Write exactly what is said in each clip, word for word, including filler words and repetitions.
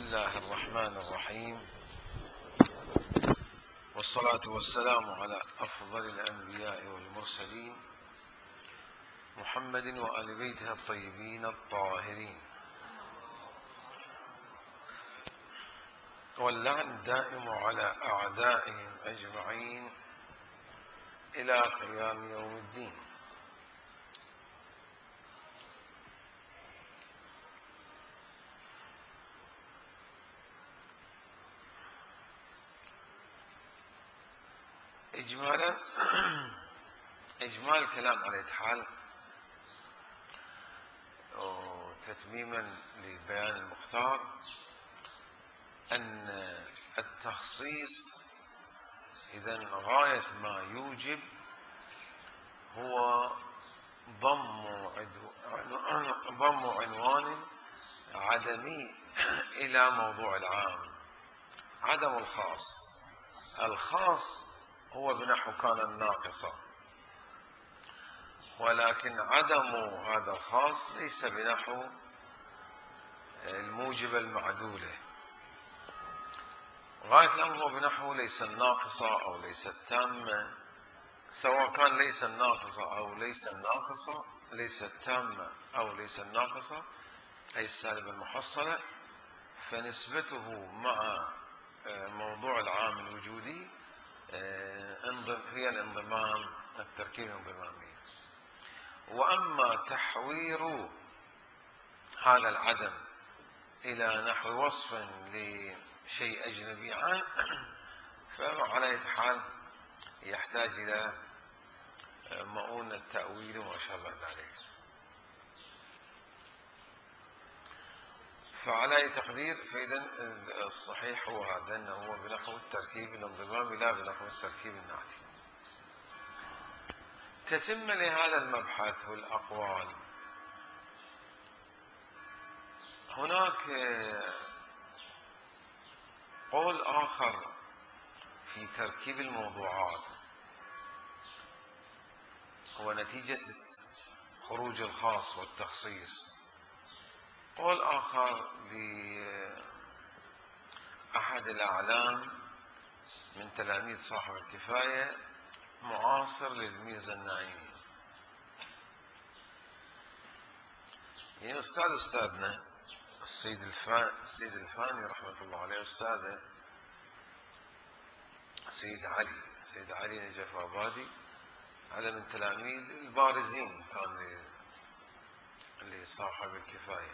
الله الرحمن الرحيم، والصلاة والسلام على أفضل الأنبياء والمرسلين محمد وآل بيته الطيبين الطاهرين، واللعن الدائم على أعدائهم أجمعين إلى قيام يوم الدين. إجمالا إجمال الكلام على حال وتتميما لبيان المختار أن التخصيص إذن غاية ما يوجب هو ضم ضم عنوان عدمي إلى موضوع العام، عدم الخاص. الخاص هو بنحو كان الناقصة، ولكن عدم هذا الخاص ليس بنحو الموجب المعدولة. غاية الأمر هو بنحو ليس الناقصة أو ليس التامة، سواء كان ليس الناقصة أو ليس الناقصة، ليس التامة أو ليس الناقصة، أي السالب المحصلة، فنسبته مع موضوع العام الوجودي هي الانضمام، التركيب الانضمامي. وأما تحوير هذا العدم إلى نحو وصف لشيء أجنبي عنه فعلى أي حال يحتاج إلى مؤونة التأويل وما شابه ذلك. فعلى أي تقدير فإذا الصحيح هو هذا، أنه هو بنحو التركيب الانضمامي لا بنحو التركيب النعتي. تتم لهذا المبحث والأقوال. هناك قول آخر في تركيب الموضوعات هو نتيجة خروج الخاص والتخصيص. قول آخر لأحد الأعلام من تلاميذ صاحب الكفاية معاصر للميرزا النعيمي، يعني أستاذ أستاذنا السيد الفاني, السيد الفاني رحمة الله عليه، أستاذه سيد علي سيد علي نجف آبادي، هذا من تلاميذ البارزين كان لصاحب الكفاية،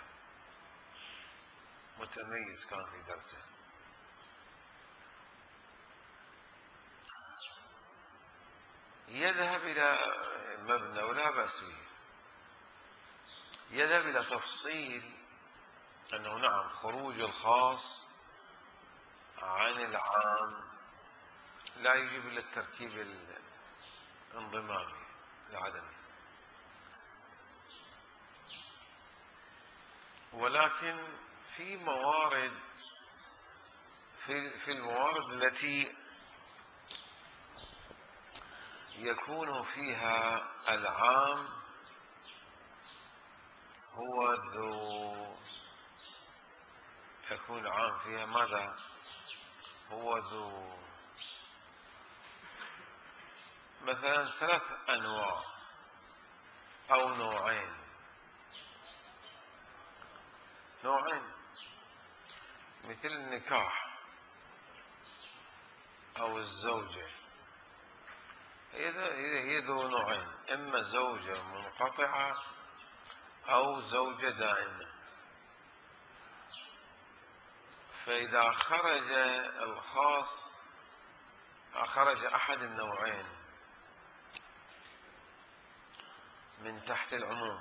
متميز كان في درسه. يذهب إلى مبنى ولا بأس به، يذهب إلى تفصيل أنه نعم خروج الخاص عن العام لا يجب إلا التركيب الانضمامي العدمي، ولكن في موارد في في الموارد التي يكون فيها العام هو ذو يكون العام فيها ماذا؟ هو ذو مثلا ثلاث أنواع أو نوعين نوعين مثل النكاح أو الزوجة، هي ذو نوعين، إما زوجة منقطعة أو زوجة دائمة. فإذا خرج الخاص خرج أحد النوعين من تحت العموم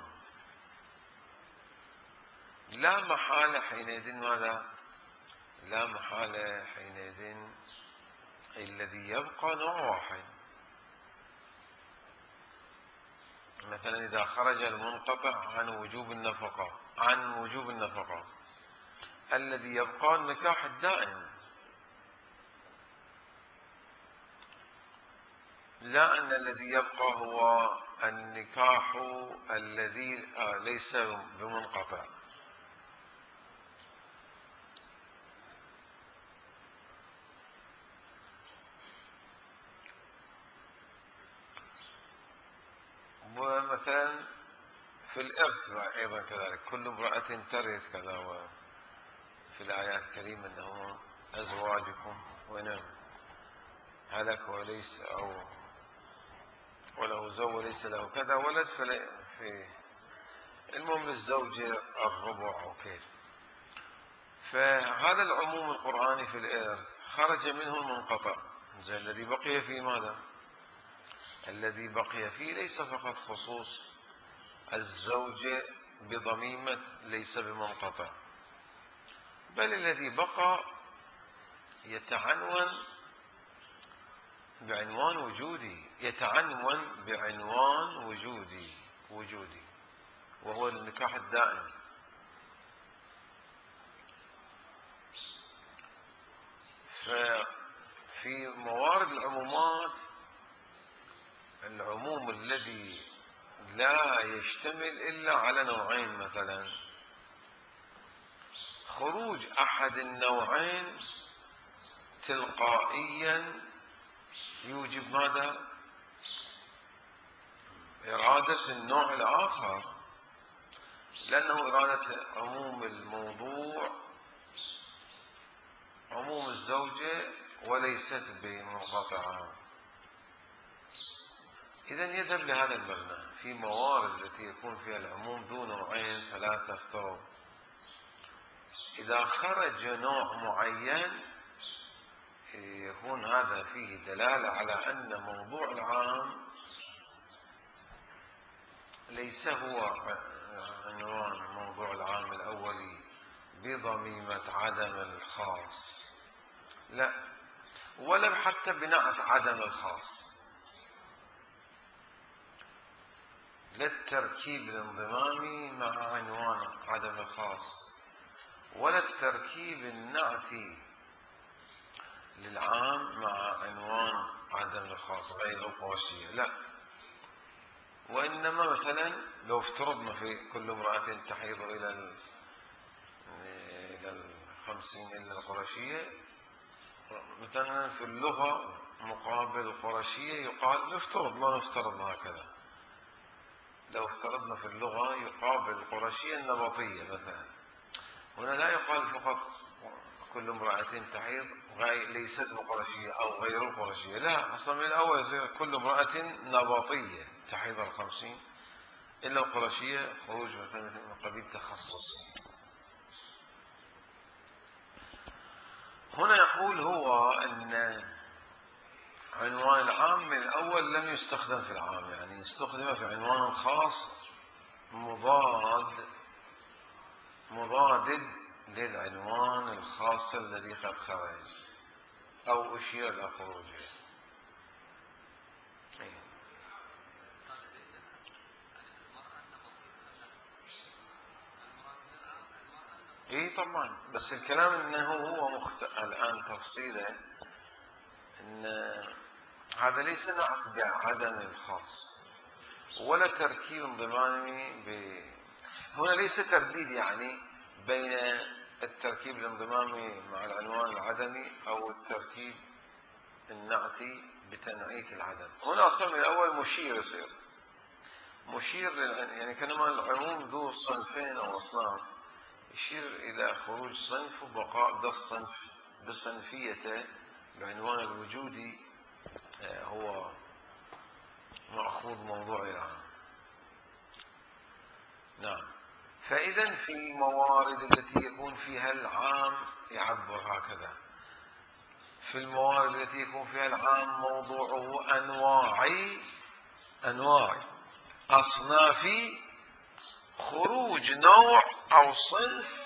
لا محالة حينئذ ماذا؟ لا محالة حينئذ الذي يبقى نوع واحد. مثلا إذا خرج المنقطع عن وجوب النفقة عن وجوب النفقة الذي يبقى النكاح الدائم، لا أن الذي يبقى هو النكاح الذي ليس بمنقطع. ومثلا في الإرث أيضا كذلك، كل امرأة ترث كذا، وفي الآيات الكريمة أنه أزواجكم وإن هلك وليس أو وله زوج وليس له كذا ولد في المهم للزوجة الربع أو كيف. فهذا العموم القرآني في الإرث خرج منه المنقطع. زي الذي بقي فيه ماذا؟ الذي بقي فيه ليس فقط خصوص الزوجة بضميمة ليس بمنقطع، بل الذي بقى يتعنون بعنوان وجودي، يتعنون بعنوان وجودي وجودي وهو النكاح الدائم. ففي موارد العمومات، العموم الذي لا يشتمل إلا على نوعين، مثلا خروج أحد النوعين تلقائيا يوجب ماذا؟ إرادة النوع الآخر، لأنه إرادة عموم الموضوع عموم الزوجة وليست بمنقطعة. إذن يذهب لهذا المبنى في موارد التي يكون فيها العموم ذو نوعين ثلاثة افترض، إذا خرج نوع معين يكون هذا فيه دلالة على أن موضوع العام ليس هو عنوان موضوع العام الأولي بضميمة عدم الخاص، لا، ولا حتى بنعت عدم الخاص، لا التركيب الانضمامي مع عنوان عدم الخاص، ولا التركيب النعتي للعام مع عنوان عدم الخاص غير القرشية، لا. وإنما مثلا لو افترضنا في كل امرأة تحيض إلى إلى الخمسين إلا القرشية، مثلا في اللغة مقابل القرشية يقال، نفترض ما نفترض هكذا، لو افترضنا في اللغة يقابل القرشية النبطية مثلا، هنا لا يقال فقط كل امرأة تحيض ليست بقرشية أو غير القرشية، لا، أصلا من الأول يصير كل امرأة نبطية تحيض الخمسين إلا القرشية، خروج مثلا من قبيل تخصص. هنا يقول هو أن عنوان العام من الأول لم يستخدم في العام، يعني استخدم في عنوان خاص مضاد مضاد للعنوان الخاص الذي قد خرج أو أشير إلى خروجه. إيه طبعا، بس الكلام أنه هو مخت... الآن تفصيله أن هذا ليس نعت بعدم الخاص ولا تركيب انضمامي ب... هنا ليس ترديد يعني بين التركيب الانضمامي مع العنوان العدمي أو التركيب النعتي بتنعيت العدم. هنا أصلا من الأول مشير يصير مشير لل... يعني كانما العموم ذو صنفين أو أصناف يشير إلى خروج صنف وبقاء ذا الصنف بصنفيته بعنوان الوجودي هو مأخوذ موضوعي العام. نعم. فإذا في الموارد التي يكون فيها العام يعبر هكذا، في الموارد التي يكون فيها العام موضوعه أنواعي أنواع أصنافي، خروج نوع أو صنف،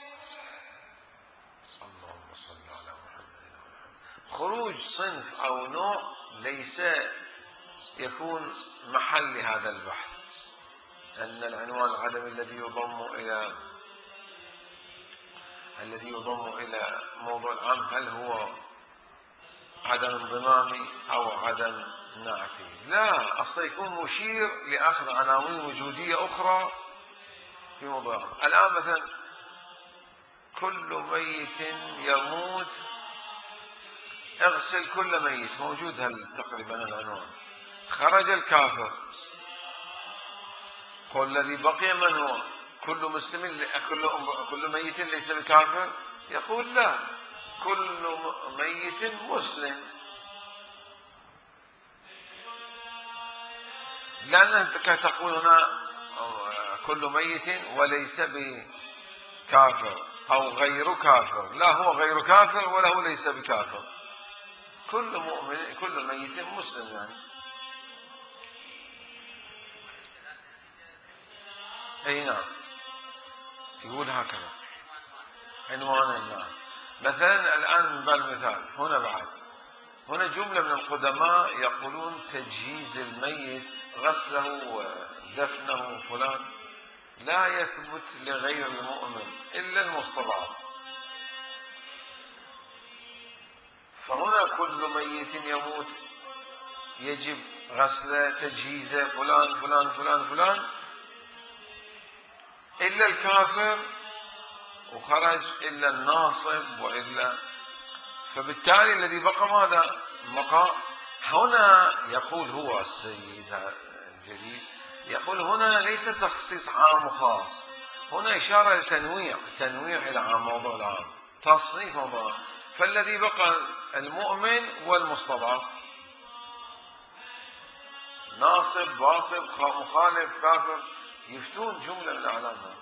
اللهم صل على محمد، خروج صنف أو نوع ليس يكون محل هذا البحث، أن العنوان العدمي الذي يضم إلى الذي يضم إلى موضوع العام هل هو عدم انضمامي أو عدم نعتي، لا، أصلا يكون مشير لأخذ عناوين وجودية أخرى في موضوع العام. الآن مثلا كل ميت يموت اغسل كل ميت، موجود هل تقريبا العنوان، خرج الكافر قل الذي بقي من هو؟ كل مسلم كل كل ميت ليس بكافر؟ يقول لا، كل ميت مسلم، لأنك تقول هنا كل ميت وليس بكافر أو غير كافر، لا هو غير كافر ولا هو ليس بكافر، كل مؤمن كل ميت مسلم يعني. أي نعم، يقول هكذا عنوان الله. مثلا الآن من باب المثال هنا بعد هنا جملة من القدماء يقولون تجهيز الميت غسله ودفنه فلان لا يثبت لغير المؤمن إلا المستضعف. فهنا كل ميت يموت يجب غسله تجهيزه فلان فلان فلان فلان إلا الكافر، وخرج إلا الناصب وإلا، فبالتالي الذي بقى ماذا؟ بقى هنا. يقول هو السيد الجليل يقول هنا ليس تخصيص عام وخاص، هنا إشارة لتنويع، تنويع إلى عام موضوع العام، تصنيف موضوع. فالذي بقى المؤمن والمستضعف، ناصب باصب مخالف كافر، يفتون جملة من الأعلام.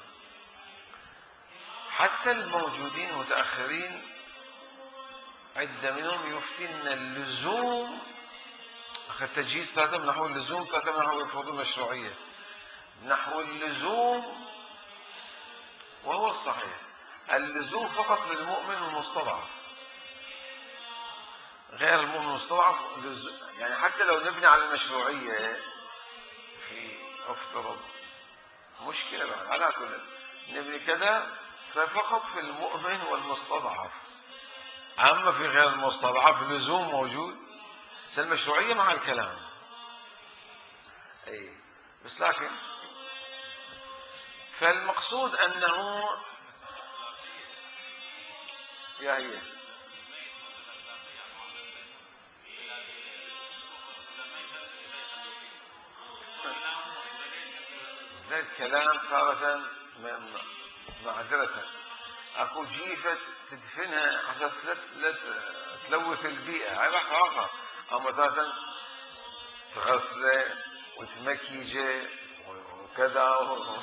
حتى الموجودين متأخرين عدة منهم يفتي أن اللزوم أخذ تجهيز ثلاثة من نحو اللزوم، ثلاثة من نحو الفروض المشروعية، نحو اللزوم، وهو الصحيح اللزوم فقط للمؤمن المستضعف، غير المؤمن المستضعف يعني. حتى لو نبني على المشروعية في افترض مشكلة بعد على كل نبني كذا، ففقط في المؤمن والمستضعف، أما في غير المستضعف لزوم موجود. المشروعية مع الكلام أي، بس لكن فالمقصود أنه يا هي ذا الكلام تارة معذرة أكو جيفة تدفنها على أساس لا تلوث البيئة، هاي بحث آخر. أما تارة تغسله وتمكيجه وكذا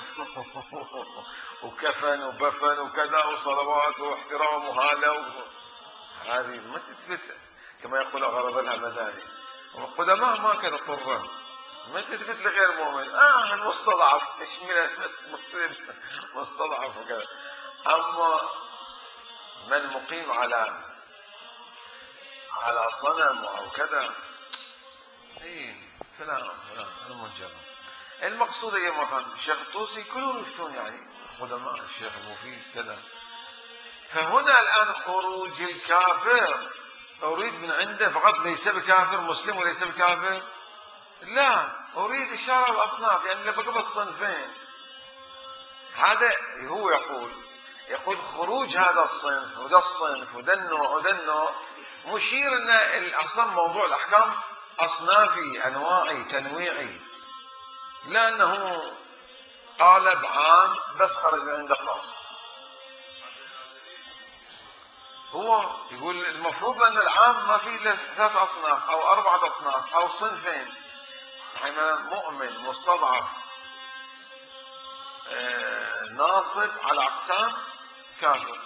وكفن وبفن وكذا وصلوات واحترام وهذا، هذه ما تثبت كما يقول أغرب الهمداني. والقدماء ما كذا طرا، ما تثبت لغير مؤمن. آه المستضعف يشمله بس مصير مستضعف وكذا. أما من مقيم على على صنم أو كذا، إيه فلا فلا المنجرة. المقصود هي مكان الشيخ الطوسي كلهم يفتون يعني قدماء، الشيخ المفيد كذا. فهنا الآن خروج الكافر أريد من عنده فقط ليس بكافر مسلم وليس بكافر، لا أريد إشارة الأصناف، يعني اللي بقى بالصنفين. هذا هو يقول يقول خروج هذا الصنف وده الصنف وده النوع وده النوع مشير أن أصلا موضوع الأحكام أصنافي أنواعي تنويعي، لأنه قالب عام بس خرج من عنده خاص. هو يقول المفروض أن العام ما فيه إلا ثلاث أصناف أو أربعة أصناف أو صنفين، يعني مؤمن مستضعف آه ناصب على أقسام كافر.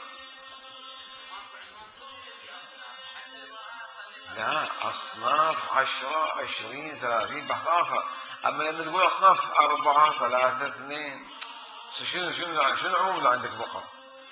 لا أصناف عشرة عشرين ثلاثين بحث آخر. أما لما تقول أصناف أربعة ثلاثة اثنين، شنو شنو شنو العموم اللي عندك بقى؟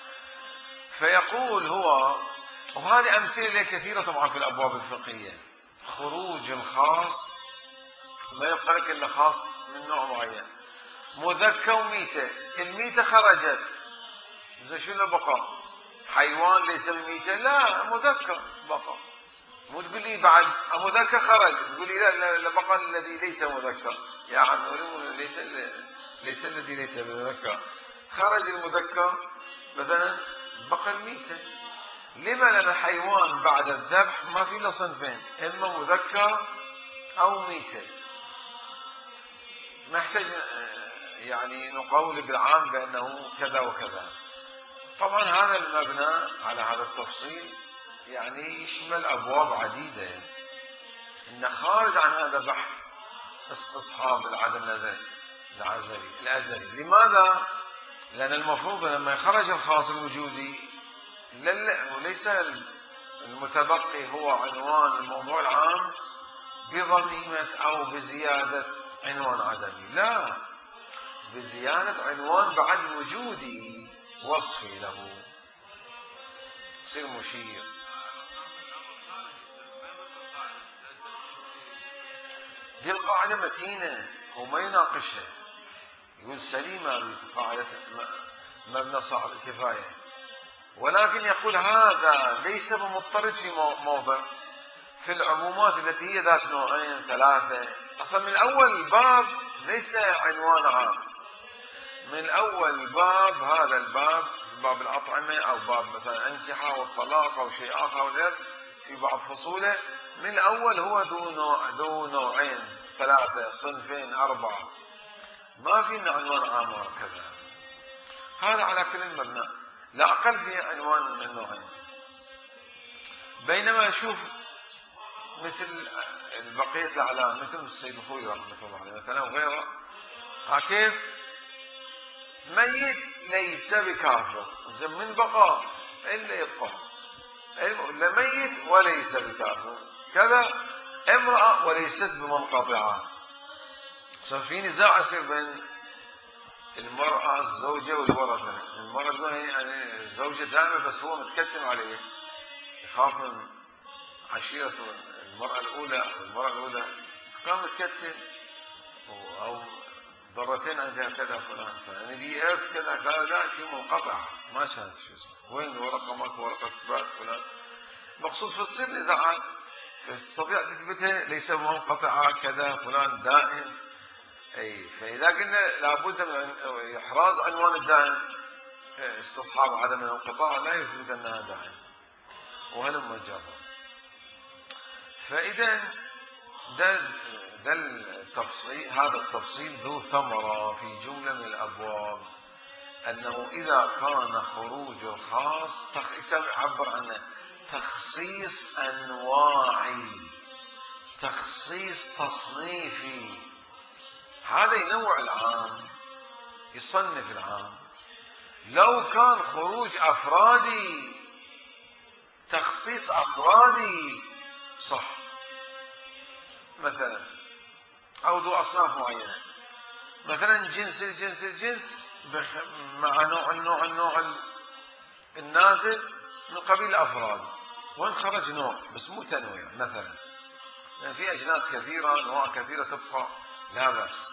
فيقول هو، وهذه أمثلة كثيرة طبعا في الأبواب الفقهية، خروج الخاص ما يبقى لك إلا خاص من نوع معين. مذكى وميتة، الميتة خرجت، زين شنو بقى؟ حيوان ليس بميتة؟ لا مذكى بقى. مو تقول لي بعد مذكى خرج تقول لي لا لا بقى الذي ليس مذكى، يا عمي ليس ليس الذي ليس بمذكى، خرج المذكى مثلا بقى الميتة. لما؟ لأن حيوان بعد الذبح ما في إلا صنفين، إما مذكى أو ميتة. ما يحتاج يعني نقول بالعام بأنه كذا وكذا. طبعا هذا المبنى على هذا التفصيل يعني يشمل أبواب عديدة، إن خارج عن هذا بحث استصحاب العدم الأزلي الأزلي الأزلي. لماذا؟ لأن المفروض لما يخرج الخاص الوجودي وليس المتبقي هو عنوان الموضوع العام بضميمة أو بزيادة عنوان عدمي، لا، بزيادة عنوان بعد وجودي وصفي له يصير مشير. دي القاعدة متينة هو ما يناقشها، يقول سليمة هذه قاعدة مبنى صاحب الكفاية، ولكن يقول هذا ليس بمضطرد في موضع في العمومات التي هي ذات نوعين ثلاثة. أصلا من أول باب ليس عنوان عام، من أول باب هذا الباب في باب الأطعمة أو باب مثلا أنكحة والطلاق أو شيء آخر أو غير في بعض فصوله، من الأول هو ذو نوع ذو نوعين ثلاثة صنفين أربعة، ما في عنوان عام وكذا. هذا على كل المبنى لا أقل في عنوان من النوعين. بينما أشوف مثل بقية الأعلام مثل السيد الخوي رحمة الله عليه مثلا وغيره، ها كيف ميت ليس بكافر، من بقى إلا يبقى لا ميت وليس بكافر، كذا امرأة وليست بمنقطعة. صار في نزاع يصير بين المرأة الزوجة والورثة. المرأة تقول يعني الزوجة دائما بس هو متكتم عليه، يخاف من عشيرة المرأة الأولى أو المرأة الأولى كان متكتم أو ضرتين عندها كذا فلان، فيعني دي إرث كذا، قال لا أنت منقطعة ما شانت شو اسمه، وين ورقة ماكو ورقة إثبات فلان، مقصود في الصير نزاعات تستطيع تثبتها ليس منقطعة كذا فلان دائم. أي فإذا قلنا لابد من إحراز عنوان الدائم استصحاب عدم الانقطاع لا يثبت أنها دائم وهلم جرا. فإذا ده ده التفصيل، هذا التفصيل ذو ثمرة في جملة من الأبواب، أنه إذا كان خروج الخاص عبر عنه تخصيص أنواعي، تخصيص تصنيفي، هذا ينوع العام يصنف العام. لو كان خروج أفرادي تخصيص أفرادي صح مثلا، أو ذو أصناف معينة، مثلا جنس الجنس الجنس مع نوع النوع النوع النازل من قبيل الأفراد، وين خرج نوع بس مو تنويع مثلا، يعني في أجناس كثيرة أنواع كثيرة تبقى لا بأس.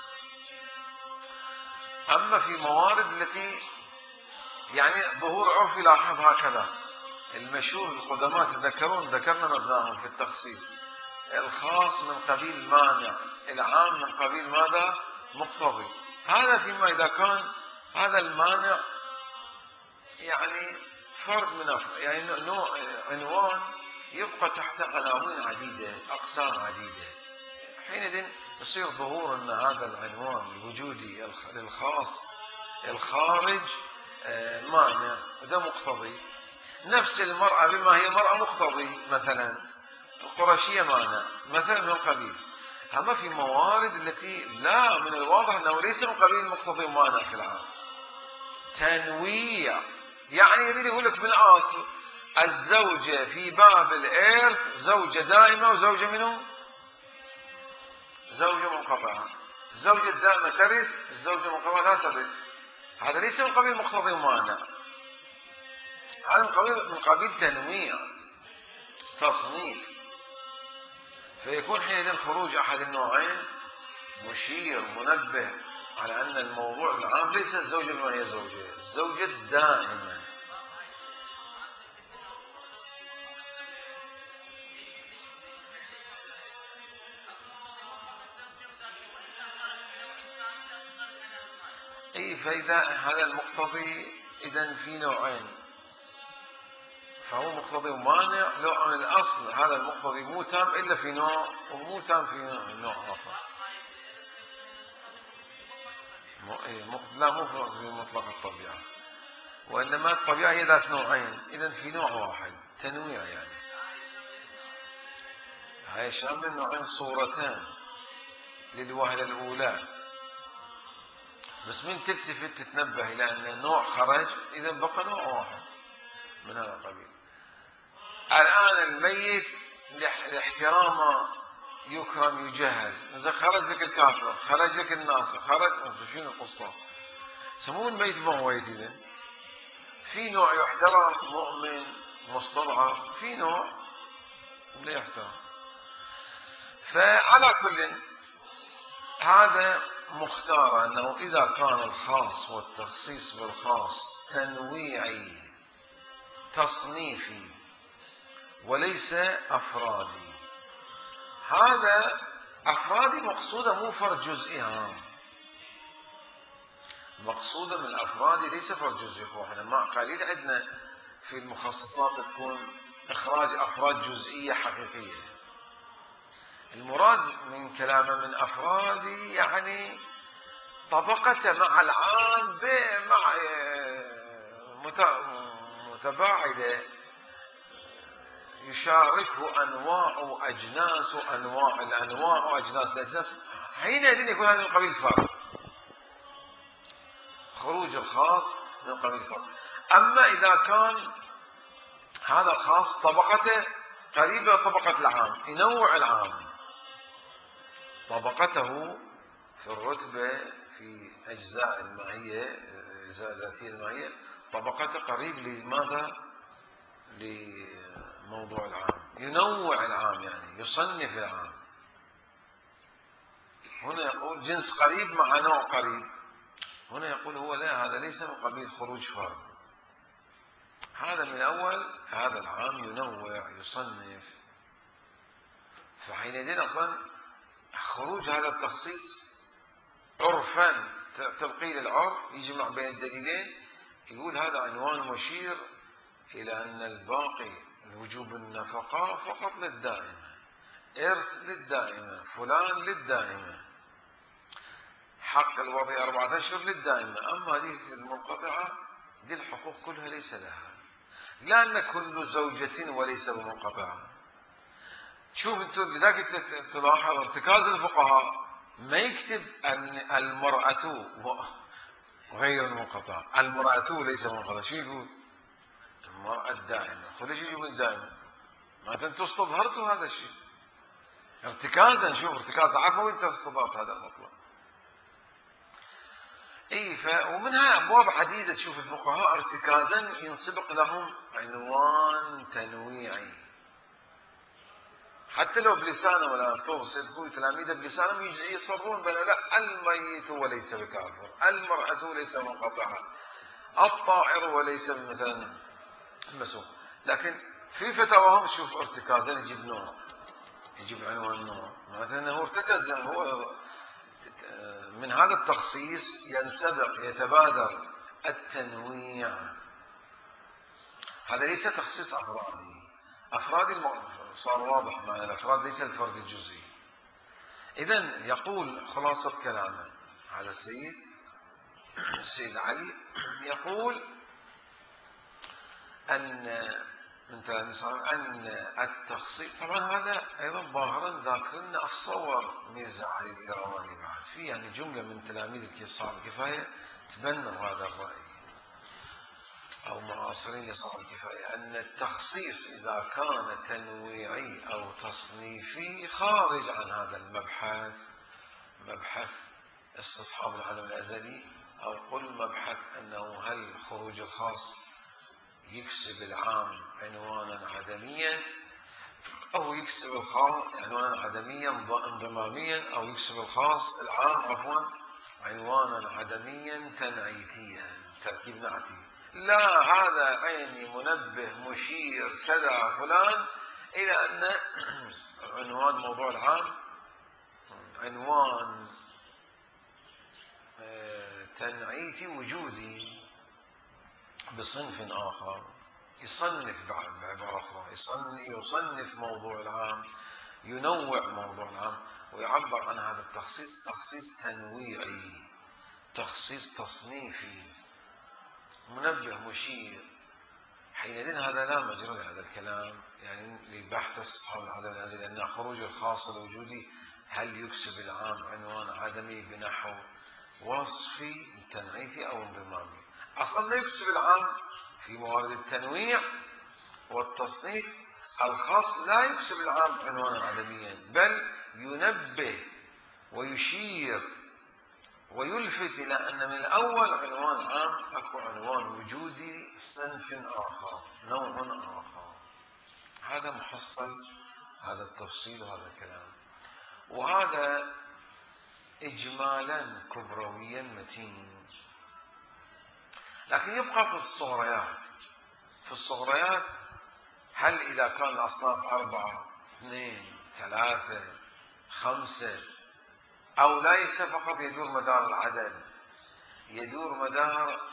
أما في موارد التي يعني ظهور عرفي لاحظ هكذا، المشهور القدماء تذكرون ذكرنا مبناهم في التخصيص، الخاص من قبيل مانع، العام من قبيل ماذا؟ مقتضي. هذا فيما إذا كان هذا المانع يعني فرد من أفراد، يعني نوع عنوان يبقى تحت عناوين عديدة أقسام عديدة، حينئذ يصير ظهور أن هذا العنوان الوجودي للخاص الخارج مانع وده مقتضي. نفس المرأة بما هي مرأة مقتضي، مثلا القرشية مانع مثلا من القبيل. أما في موارد التي لا من الواضح أنه ليس من قبيل مقتضي مانع في العام، تنويع، يعني يريد يقول لك بالأصل الزوجة في باب الإرث زوجة دائمة وزوجة منه زوجة منقطعة، الزوجة الدائمة ترث، الزوجة المنقطعة لا ترث. هذا ليس من قبيل مقتضي مانع، هذا من قبيل من قبيل تنويع تصنيف. فيكون حينئذ خروج أحد النوعين مشير منبه على أن الموضوع العام ليس الزوجة بما هي زوجة، الزوجة الدائمة. أي فإذا هذا المقتضي إذن في نوعين، فهو مقتضي ومانع. لو عن الأصل هذا المقتضي مو تام إلا في نوع ومو تام في نوع آخر. لا مو في مطلق الطبيعة، وإنما الطبيعة هي ذات نوعين، إذن في نوع واحد تنويع يعني. هاي شامل النوعين صورتان للوهلة الأولى، بس من تلتفت تتنبه إلى أن نوع خرج، إذن بقى نوع واحد من هذا القبيل. الآن الميت لاحترامه يكرم يجهز، إذا خرج لك الكافر، خرج لك الناصر، خرج شنو القصة؟ سموه الميت مهويت. إذن في نوع يحترم مؤمن مستضعف، في نوع لا يحترم. فعلى كل هذا مختار أنه إذا كان الخاص والتخصيص بالخاص تنويعي تصنيفي وليس أفرادي. هذا أفرادي مقصودة مو فرد جزئي هام، مقصودة من الأفرادي ليس فرد جزئي. احنا ما قليل عندنا في المخصصات تكون إخراج أفراد جزئية حقيقية. المراد من كلامه من أفرادي يعني طبقته مع العام مع متباعدة، يشاركه أنواع وأجناس وأنواع الأنواع وأجناس الأجناس، حينئذ يكون هذا من قبيل فرد، خروج الخاص من قبيل فرد. أما إذا كان هذا الخاص طبقته قريبة طبقة العام، ينوع العام، طبقته في الرتبة في أجزاء المعية، أجزاء ذاتية المعية، طبقته قريب لماذا؟ لموضوع العام، ينوع العام يعني يصنف العام. هنا يقول جنس قريب مع نوع قريب، هنا يقول هو لا، هذا ليس من قبيل خروج فرد، هذا من أول هذا العام ينوع يصنف. فحينئذ أصلا خروج هذا التخصيص عرفا تلقيل العرف يجمع بين الدليلين، يقول هذا عنوان مشير إلى أن الباقي الوجوب النفقة فقط للدائمة، إرث للدائمة، فلان للدائمة، حق الوضع أربعة أشهر للدائمة. أما هذه المنقطعة دي الحقوق كلها ليس لها، لأن كل زوجة وليس بمنقطعة. شوف انتم لذلك تلاحظ ارتكاز الفقهاء ما يكتب أن المرأة غير المنقطعة، المرأة ليس منقطعة، شو يقول؟ المرأة الدائمة. خليش يجيب الدائمة، معناته انتم استظهرتوا هذا الشيء ارتكازا. شوف ارتكاز عفوي، انت استضافت هذا المطلب. اي ف ومنها ابواب عديده تشوف الفقهاء ارتكازا ينسبق لهم عنوان تنويعي، حتى لو بلسانه ولا توصل تلاميذه بلسانهم يصرون بين لا الميت وليس بكافر، المرأة ليس منقطعة، الطائر وليس مثلا مسوم، لكن في فتاواهم شوف ارتكازا يجيب نوع، يجيب عنوان نوع، معناته انه ارتكز. هو من هذا التخصيص ينسبق يتبادر التنويع. هذا ليس تخصيص أفرادي، أفرادي صار واضح معنى الأفراد ليس الفرد الجزئي. إذن يقول خلاصة كلامه هذا السيد السيد علي، يقول أن أن التخصيص، طبعا هذا أيضا ظاهرا ذاكر لنا الصور ميرزا علي الإيراني بعد في يعني جملة من تلاميذ صاحب الكفاية تبنوا هذا الرأي أو معاصرين لصاحب الكفاية، أن التخصيص إذا كان تنويعي أو تصنيفي خارج عن هذا المبحث، مبحث استصحاب العدم الأزلي، أو قل مبحث أنه هل خروج الخاص يكسب العام عنوانا عدميا أو يكسب الخاص عنوانا عدميا انضماميا، أو يكسب الخاص العام عفوا عنوانا عدميا تنعيتيا تركيب نعتي. لا، هذا عيني منبه مشير كذا فلان إلى أن عنوان موضوع العام عنوان تنعيتي وجودي بصنف آخر، يصنف بعبارة أخرى، يصنف موضوع العام، ينوع موضوع العام، ويعبر عن هذا التخصيص تخصيص تنويعي تخصيص تصنيفي منبه مشير، حينئذ هذا لا مجرى لهذا الكلام، يعني لبحث استصحاب العدم الازلي، لأن خروج الخاص الوجودي هل يكسب العام عنوان عدمي بنحو وصفي تنعيتي أو انضمامي. أصلا لا يكسب العام في موارد التنويع والتصنيف، الخاص لا يكسب العام عنوانا عدميا، بل ينبه ويشير ويلفت إلى أن من الأول عنوان عام أكو عنوان وجودي صنف آخر، نوع آخر. هذا محصل هذا التفصيل وهذا الكلام، وهذا إجمالا كبرويا متين. لكن يبقى في الصغريات، في الصغريات هل إذا كان الأصناف أربعة اثنين ثلاثة خمسة، أو ليس فقط يدور مدار العدد، يدور مدار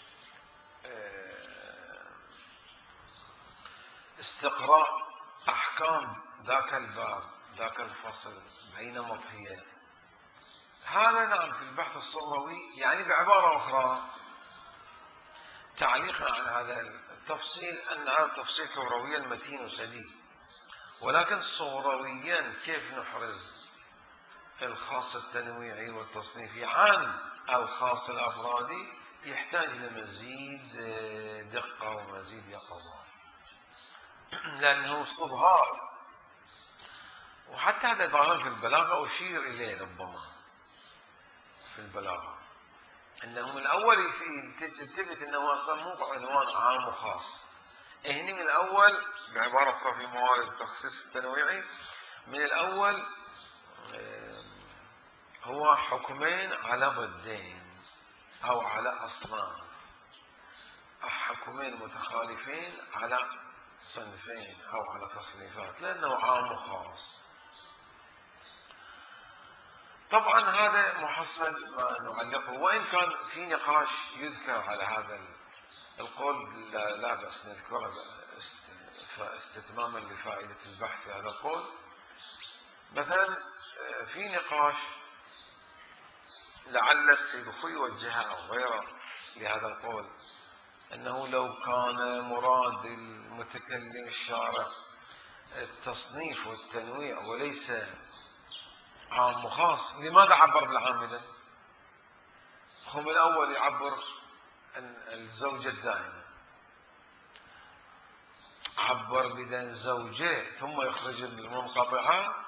استقراء أحكام ذاك الباب ذاك الفصل بينما هي، هذا نعم في البحث الصغروي. يعني بعبارة أخرى تعليقا على هذا التفصيل، أن هذا التفصيل كبرويا متين وسديد، ولكن صغرويا كيف نحرز الخاص التنويعي والتصنيفي عن الخاص الأفرادي يحتاج لمزيد دقة ومزيد يقظة، لأنه استظهار. وحتى هذا البعض في البلاغة أشير إليه ربما في البلاغة، أنه من الأول تلتفت أنه أصلا مو عنوان عام وخاص. هني من الأول بعبارة أخرى في موارد التخصيص التنويعي، من الأول هو حكمين على ضدين أو على أصناف، حكمين متخالفين على صنفين أو على تصنيفات، لأنه عام وخاص. طبعا هذا محصل ما نعلقه، وإن كان في نقاش يذكر على هذا القول لا, لا بأس نذكره استتماما لفائدة البحث في هذا القول. مثلا في نقاش لعل السيد خوي وجهه أو غيره لهذا القول، أنه لو كان مراد المتكلم الشارع التصنيف والتنويع وليس عام وخاص، لماذا عبر بالعام إذن؟ هو من الأول يعبر عن الزوجة الدائمة، عبر بدن زوجة ثم يخرج المنقطعة،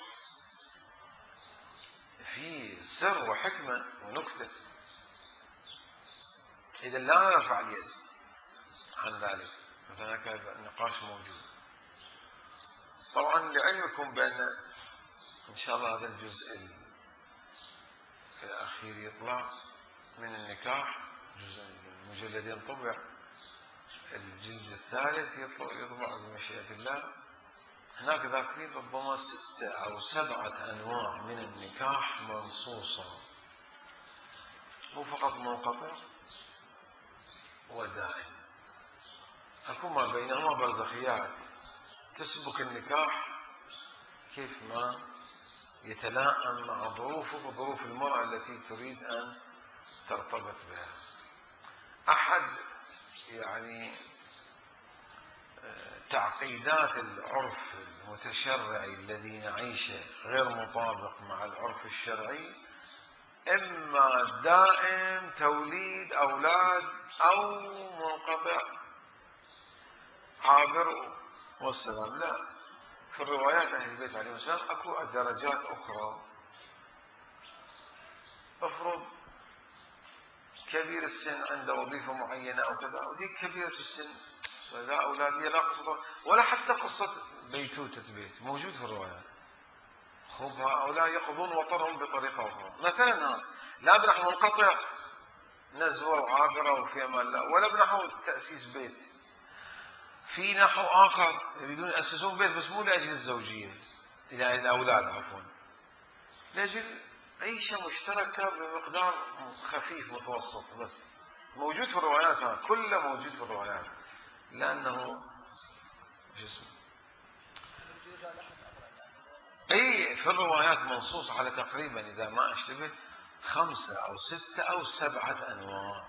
في سر وحكمة ونكتة. إذا لا نرفع اليد عن ذلك، فهناك نقاش موجود. طبعا لعلمكم بأن إن شاء الله هذا الجزء الأخير يطلع من النكاح، جزء المجلدين طبع، الجلد الثالث يطبع بمشيئة الله. هناك ذاكرين ربما ستة أو سبعة أنواع من النكاح منصوصة، مو فقط منقطع ودائم، أكو ما بينهما برزخيات تسبك النكاح كيف ما يتلائم مع ظروفه وظروف المرأة التي تريد أن ترتبط بها. أحد يعني تعقيدات العرف المتشرعي الذي نعيشه غير مطابق مع العرف الشرعي، إما دائم توليد أولاد أو منقطع عابر والسلام. لا، في الروايات أهل البيت عليهم السلام أكو درجات أخرى. افرض كبير السن عنده وظيفة معينة أو كذا، وديك كبيرة السن لا أولادية لا قصة ولا حتى قصة بيتوتة بيت موجود في الروايات. خب هؤلاء يقضون وطرهم بطريقة أخرى. مثلا لا بنحو منقطع نزوة وعابرة وفي أمان الله، ولا بنحو تأسيس بيت. في نحو آخر يريدون يأسسون بيت بس مو لأجل الزوجية، يعني الأولاد عفوا، لأجل عيشة مشتركة بمقدار خفيف متوسط. بس موجود في الروايات، هذا كله موجود في الروايات، لأنه جسم أي في الروايات منصوص على تقريبا إذا ما أشتبه خمسة أو ستة أو سبعة أنواع.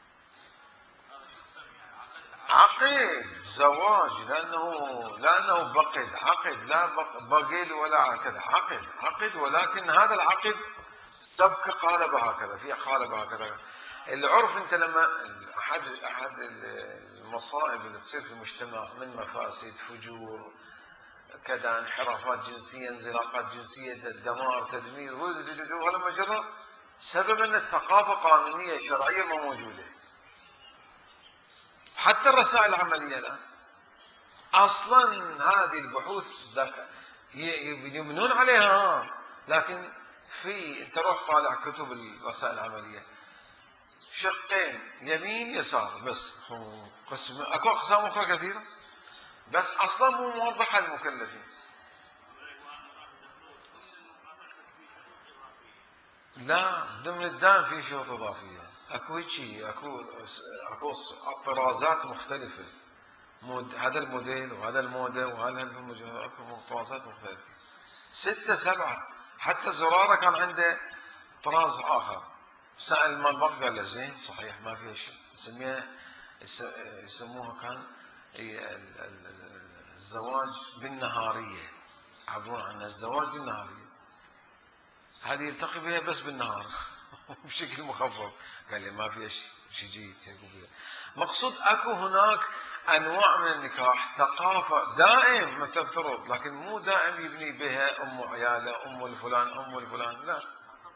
عقد زواج، لأنه لأنه بقد عقد، لا بقيل ولا عقد، عقد عقد، ولكن هذا العقد سبق قالب هكذا، في قالب هكذا. العرف أنت لما أحد أحد المصائب اللي تصير في المجتمع من مفاسد، فجور، كذا، انحرافات جنسية، انزلاقات جنسية، دمار، تدمير، ولما جرى سبب أن الثقافة قانونية شرعية ما موجودة. حتى الرسائل العملية الآن أصلا هذه البحوث ذاك يبنون عليها، لكن في أنت روح طالع كتب الرسائل العملية شقين يمين يسار بس، قسم اكو اقسام اخرى كثيره بس اصلا مو موضحه للمكلفين. لا، ضمن الدائم في شروط اضافيه، اكو شيء، اكو اكو طرازات مختلفه، مود هذا الموديل وهذا الموديل وهذا الموديل، اكو طرازات مختلفه ستة سبعة. حتى زرارة كان عنده طراز آخر، سأل من بقى قال له زين صحيح ما فيها شيء، يسميها يسموها كان الزواج بالنهارية، يعبرون عن الزواج بالنهارية، هذه يلتقي بها بس بالنهار بشكل مخفف. قال لي ما فيها شيء، شيء جيد. مقصود اكو هناك انواع من النكاح، ثقافه دائم ما تفترض، لكن مو دائم يبني بها ام عياله، ام الفلان، ام الفلان، لا.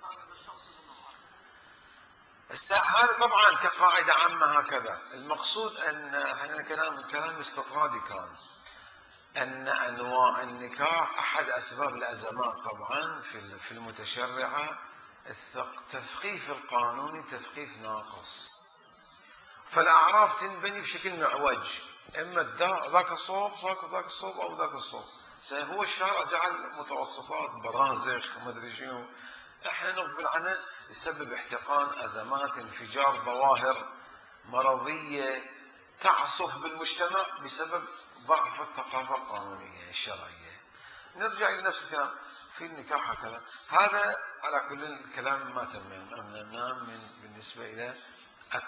هذا طبعا كقاعده عامه هكذا. المقصود ان احنا كلام كلام استطرادي كان ان انواع النكاح احد اسباب الازمات طبعا في في المتشرعه التثقيف القانوني تثقيف ناقص، فالاعراف تنبني بشكل معوج، اما ذاك الصوب ذاك الصوب او ذاك الصوب. هو الشارع جعل متوسطات، برازخ، ما ادري شنو، احنا نغفل عنه، يسبب احتقان، ازمات، انفجار، ظواهر مرضيه تعصف بالمجتمع بسبب ضعف الثقافه القانونيه الشرعيه. نرجع لنفس الكلام في النكاح هكذا. هذا على كل الكلام ما تم من بالنسبه الى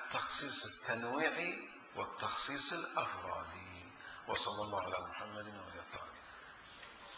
التخصيص التنويعي والتخصيص الافرادي. وصلى الله على محمد.